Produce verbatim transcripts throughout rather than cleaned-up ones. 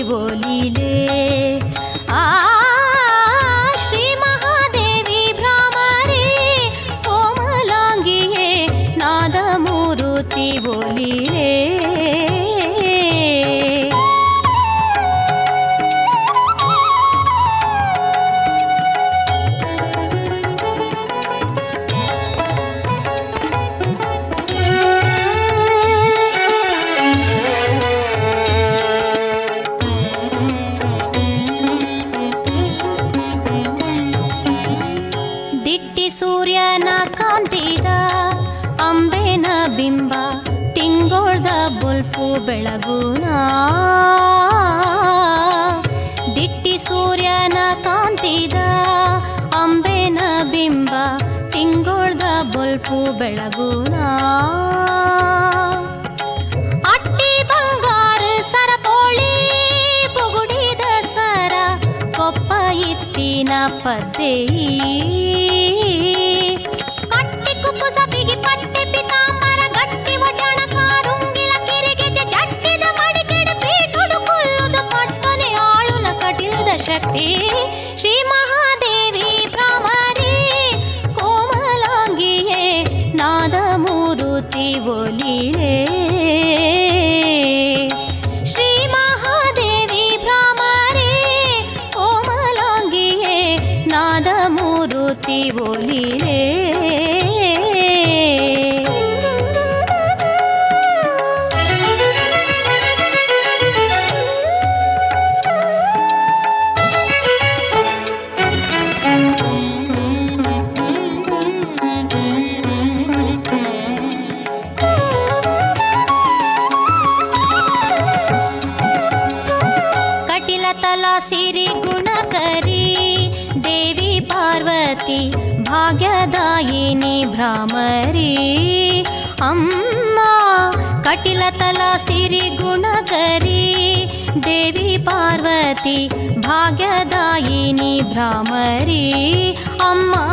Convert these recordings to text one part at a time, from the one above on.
बोलिले आ श्री महादेवी भ्रामरी कोमलांगिये नादमूर्ति बोलिले ಸೂರ್ಯನ ಕಾಂತಿದ ಅಂಬೆನ ಬಿಂಬ ತಿಂಗೊಳ್ದ ಬೊಲ್ಪು ಬೆಳಗುನ ದಿಟ್ಟಿ ಸೂರ್ಯನ ಕಾಂತಿದ ಅಂಬೆನ ಬಿಂಬ ತಿಂಗೊಳ್ದ ಬೊಲ್ಪು ಬೆಳಗುನ ಅಟ್ಟಿ ಬಂಗಾರ ಸರಪೋಳಿ ಪುಗುಡಿದ ಸರ ಕೊಪ್ಪ ಇತ್ತಿನ ಪದ್ದೆಯಿ ಸಪಿಗಿ ಪಟ್ಟೆ ಪಿತಾಂಬರ ಗಟ್ಟಿ ಒಡ್ಯಾಣ ಕಾರುಂಗಿಲ ಕಿರಿಗೆಜ ಜಟ್ಟಿದ ಮಡಿಕೆಡ ಪೀಠುಡು ಕೊಲ್ಲುದು ಪಟ್ಟನೆ ಆಳುನ ಕಟಿಲದ ಶಕ್ತಿ ಶ್ರೀ ಮಹಾದೇವಿ ಭ್ರಾಮರಿ ಕೋಮಲಾಂಗಿಯೇ ನಾದಮೂರ್ತಿ बोलिले ಶ್ರೀ ಮಹಾದೇವಿ ಭ್ರಾಮರಿ ಕೋಮಲಾಂಗಿಯೇ ನಾದಮೂರ್ತಿ बोलिले सिरि गुणकरी देवी पार्वती भाग्यदायिनी भ्रामरी अम्मा कटिलतला सिरि गुणकरी देवी पार्वती भाग्यदायिनी भ्रामरी अम्मा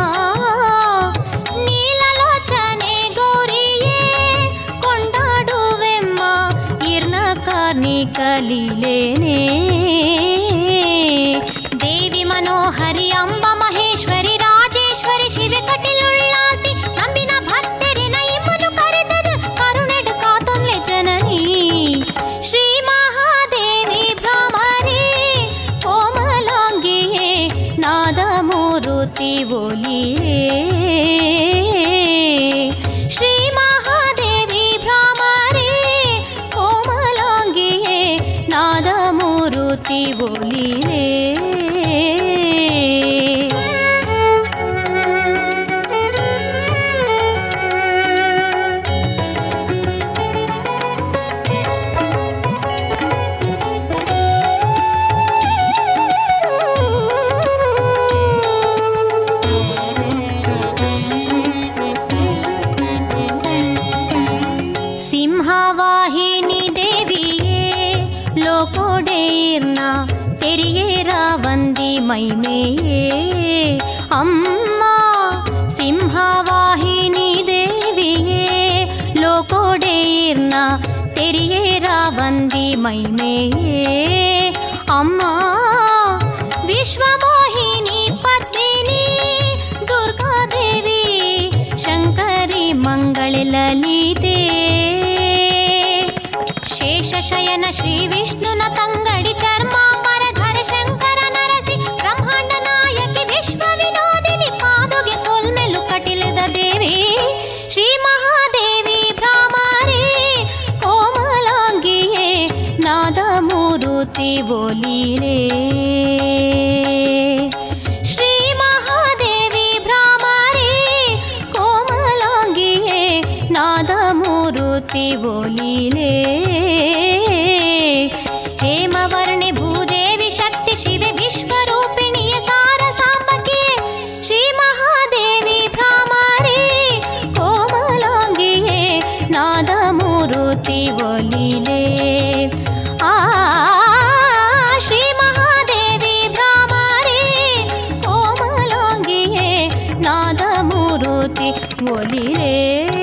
नीललोचने गौरिये ಕೊಂಡಾಡುವೆಮ್ಮ ಇರ್ನ ಕಾರ್ಣಿಕಲೀಲೇನೆ देवी मनोहरी अंब महेश्वरी राजेश्वरी शिव कटिलुल्लाति नंबिन भक्तरिन इम्मनु करेतद करुणೆಡ ಕಾತೊನ್ಲೆ ಜನನಿ श्री महादेवी भ्रामरी कोमलांगिये नादमूर्ति बोलिले श्री महादेवी भ्रामरी कोमलांगिये नादमूर्ति बोलिले सिंहवाहिनी देविये लोकोडेर्ना तेरियेरा वंदी महिमेये अम्मा सिंहवाहिनी देविये लोकोडेर्ना तेरियेरा वंदी महिमेये अम्मा विश्वमोहिनी पद्मिनी दुर्गा देवी शंकरी मंगल ललिते ಶಯನ ಶ್ರೀ ವಿಷ್ಣುನ ತಂಗಡಿ ಚರ್ಮಾಂಬರ ಧರ ಶಂಕರ ನರಸಿ ಬ್ರಹ್ಮಾಂಡ ನಾಯಕಿ ವಿಶ್ವ ವಿನೋದಿನಿ ಪಾದುಗೆ ಸೊಲ್ಮೆಲು ಕಟಿಲದ ದೇವಿ ಶ್ರೀ ಮಹಾದೇವಿ ಭ್ರಾಮರಿ ಕೋಮಲಾಂಗಿಯೇ ನಾದಮೂರ್ತಿ बोलिले ಶ್ರೀ ಮಹಾದೇವಿ ಭ್ರಾಮರಿ ಕೋಮಲಾಂಗಿಯೇ ನಾದಮೂರ್ತಿ बोलिले हेमवर्णे भूदेवी शक्ति शिवे विश्वरूपिणीय सार सांबके श्री महादेवी भ्रामरी कोमलांगिये नादमूर्ति बोलिले आ श्री महादेवी भ्रामरी कोमलांगिये नादमूर्ति बोलिले।